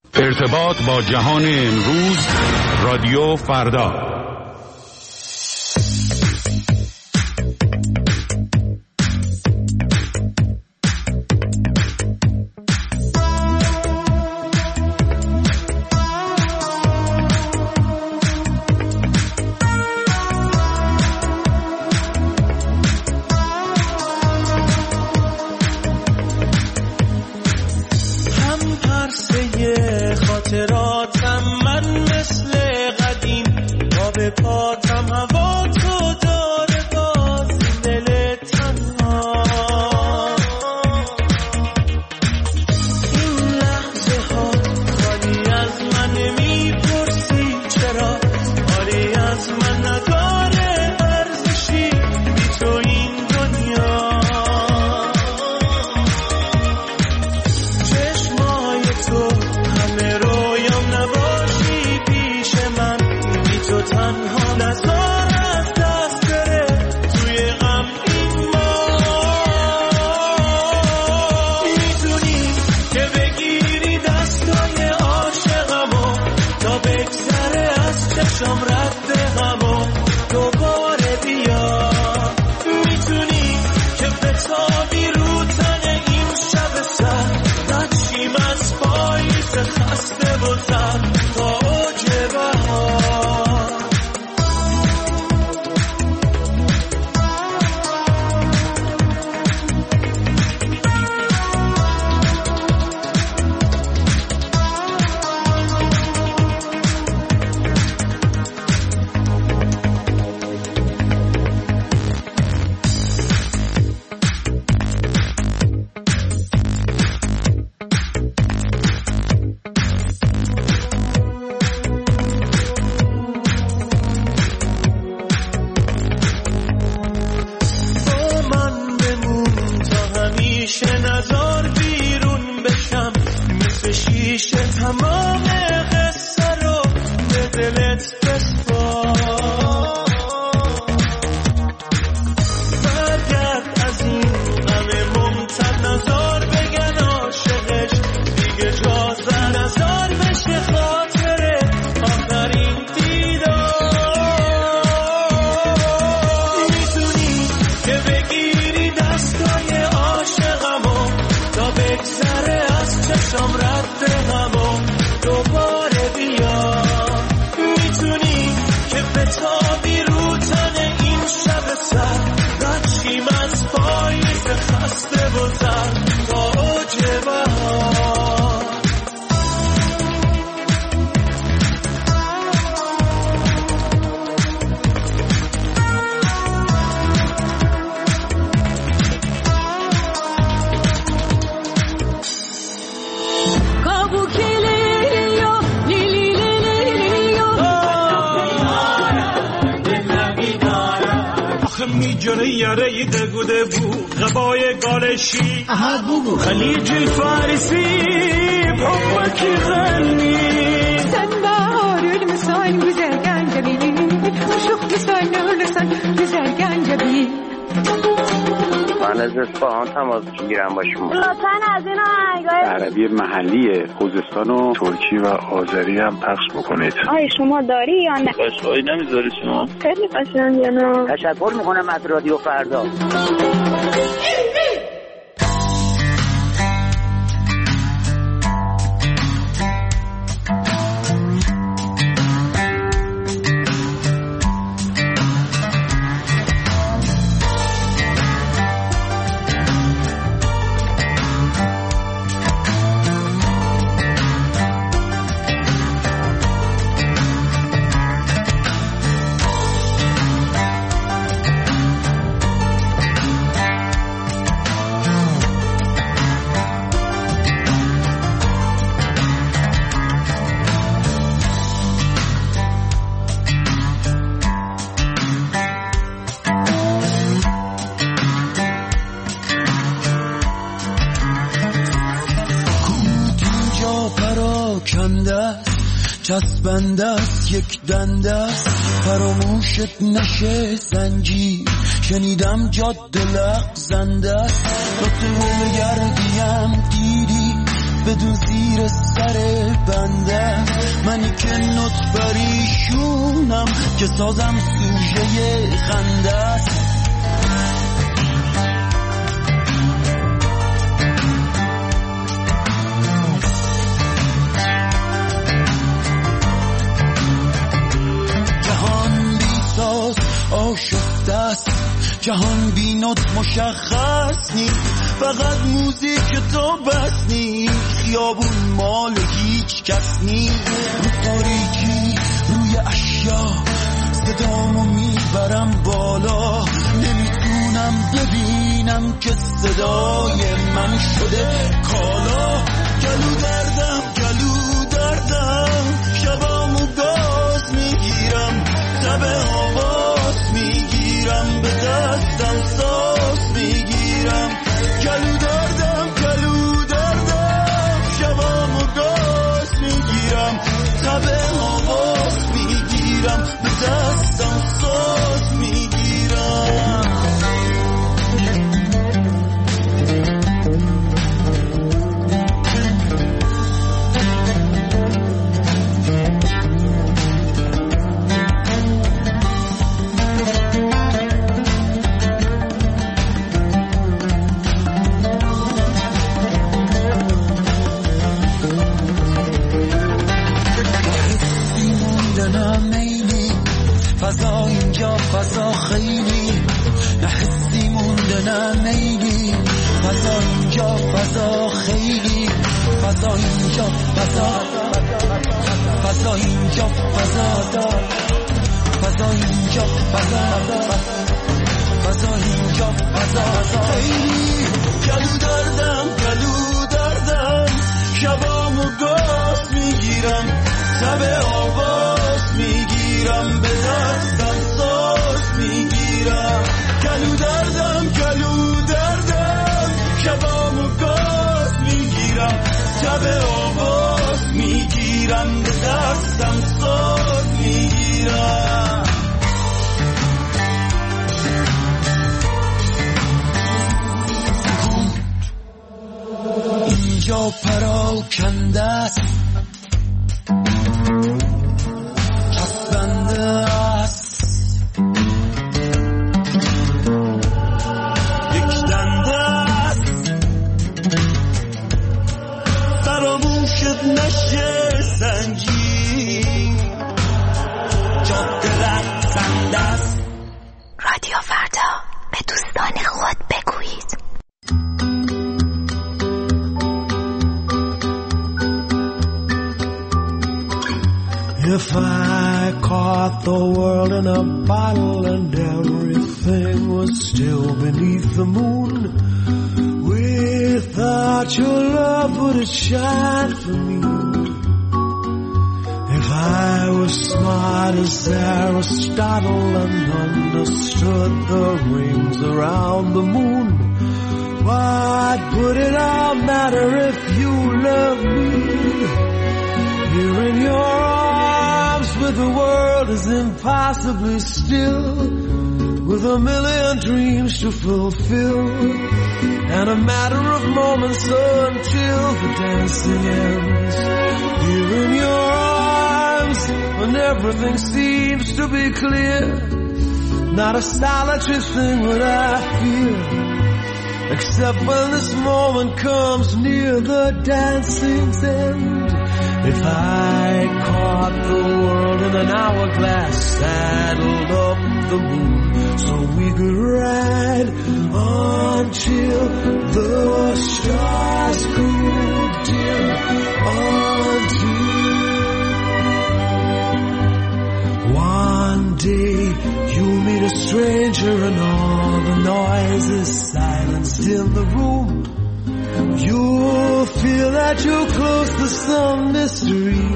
ارتباط با جهان امروز، رادیو فردا. خليج الفارسي بحبك يغني سنبار المسان güzelgen جميل عشق لسان لسان güzelgen جميل. من از اصفهان تماس میگیرم با شما. لطفاً از این آهنگای عربی محلی خوزستان و ترکی و آذری هم پخش بکنید. آیا شما داری یا نه؟ قشقایی نمیذاری شما؟ خیلی قشنگه نه؟ تشکر میکنم از رادیو فردا. چسبنده است یک دنده است فراموشت نشه زنجیر شنیدم جاده لغزنده است تو بگردیم دیدی بدون زیر سر بنده، منی که نط بریشونم که سازم سوژه خنده است. جهان بی ساز آشفته است، جهان بی نوت مشخص نیست، فقط موزیک تو بس نیست، خیابون مال هیچ کس نیست. رو تاریکی روی اشیا صدامو میبرم بالا، نمیتونم ببینم که صدای من شده کالا. گلو دردم گلو دردم، شبامو گاز میگیرم، تب آواز میگیرم، به دستم ساز میگیرم. گلو دردم گلو دردم، شبامو گاز میگیرم، تب آواز میگیرم، به دستم ساز میگیرم. فضا اینجا فضا خیلی نه حسی مونده نه میلی، فضا اینجا فضا خیلی، فضا اینجا فضا، فضا اینجا فضا، فضا اینجا فضا، فضا اینجا فضا خیلی. گلو دردم گلو دردم، شبامو گاز میگیرم، تب آواز میگیرم، به دستم ساز میگیرم. گلو دردم گلو دردم، شبامو گاز میگیرم، تب آواز میگیرم، به دستم ساز میگیرم. اینجا پراکنده است، چسبنده است، یک دنده است، فراموشت نشه سنجی، جاده رقصنده است. رادیو فردا، به دوستان خود بگویید. If I caught the world in a bottle and everything was still beneath the moon, without your love would it shine for me? If I was smart as Aristotle and understood the rings around the moon, what would it all matter if you loved me? Here in your arms with the world is impossibly still, with a million dreams to fulfill, and a matter of moments until the dancing ends. Here in your arms when everything seems to be clear, not a solitary thing would I fear, except when this moment comes near the dancing's end. If I caught the world in an hourglass, saddled up the moon so we could ride until the stars grew dim, until one day you'll meet a stranger and all the noise is silenced in the room. You'll feel that you're close to some mystery.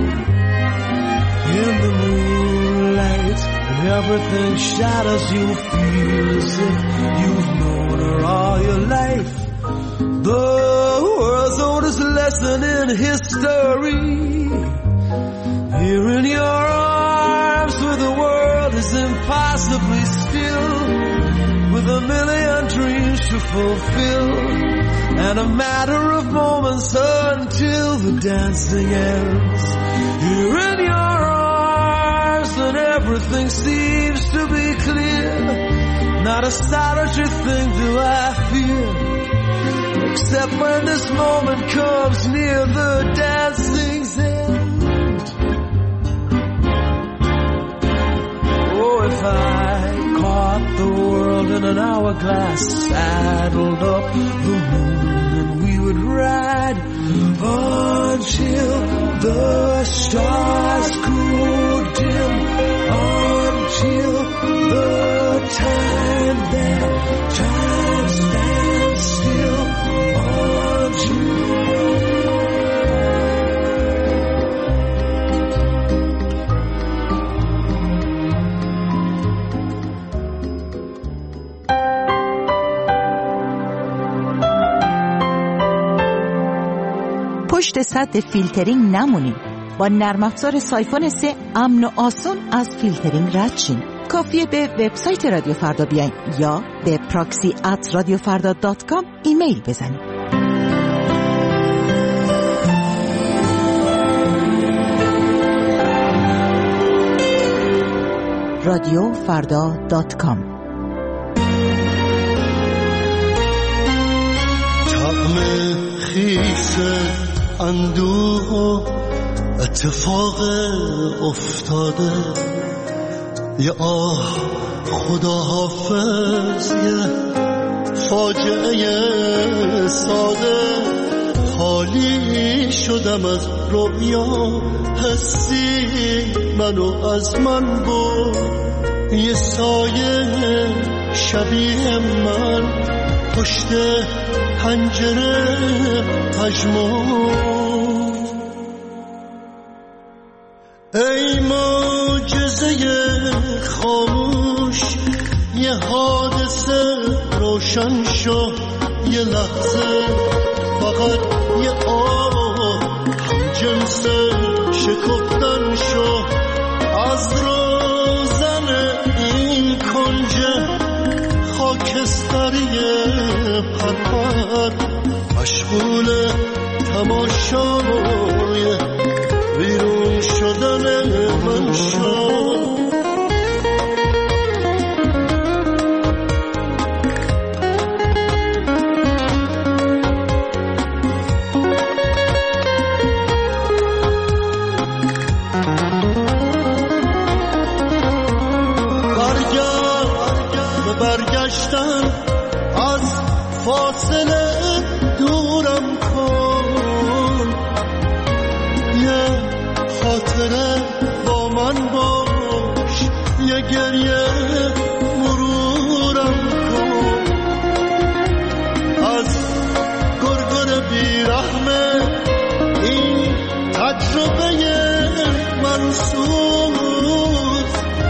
In the moonlight, when everything shadows, you feel as if you've known her all your life. The world's oldest lesson in history. Here in your arms where the world is impossibly still, with with a million dreams to fulfill, and a matter of moments until the dancing ends. Here in your arms and everything seems to be clear. Not a solitary thing do I fear, except when this moment comes near the dancing's end. Oh, if I caught the world in an hourglass, saddled up the moon, and we would ride until the stars grew dim, until the time stands still, پشت سد فیلترینگ نمونید. با نرم افزار سایفون 3 امن و آسون از فیلترینگ رد شین. کافیه به وبسایت رادیو فردا بیاین یا به proxy@radiofarda.com ایمیل بزنید. radiofarda.com. طعم خیس اندوه و اتفاق افتاده، یه آه خدا حافظ، یه فاجعه ساده. خالی شدم از رویا، حسی منو از من برد. یه سایه شبیه من پشت پنجره پژمرد. ای معجزه خاموش، یه حادثه روشن شو، یه لحظه فقط یه آه هم جنس شکفتن شو. از روزن این کنج خاکستری پرپر، مشغول تماشای بیرون شدن من شو. برگشتن از فاصله دورم کن، یه خاطره با من باش، یه گریه مرورم کن. از گرگر بیرحمه این تجربه منسوز،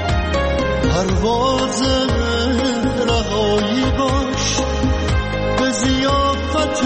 پرواز رهایی باش به ضیافت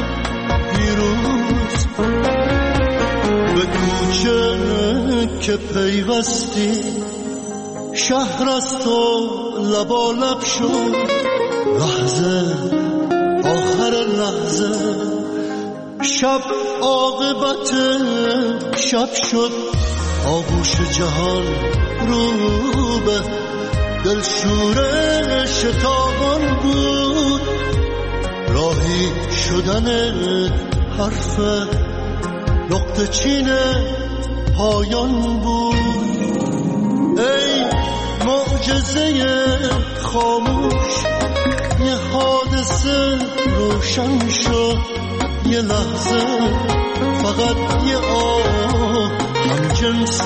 پیروز. به کوچه که پیوستی شهر از تو لبالب شد. لحظه آخر لحظه شب عاقبت شب شد. آغوش جهان رو به دلشوره شتابان بود. راهی شدن حرف نقطه چین پایان بود. ای معجزه خاموش، یه حادثه روشن شد. یه لحظه فقط یه آه هم جنس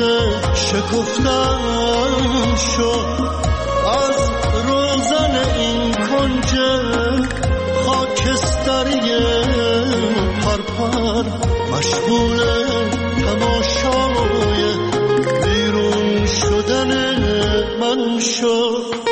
شکفتن شد. از روزن این کنج خاکستری پرپر، مشغول تماشای بیرون شدن من شد.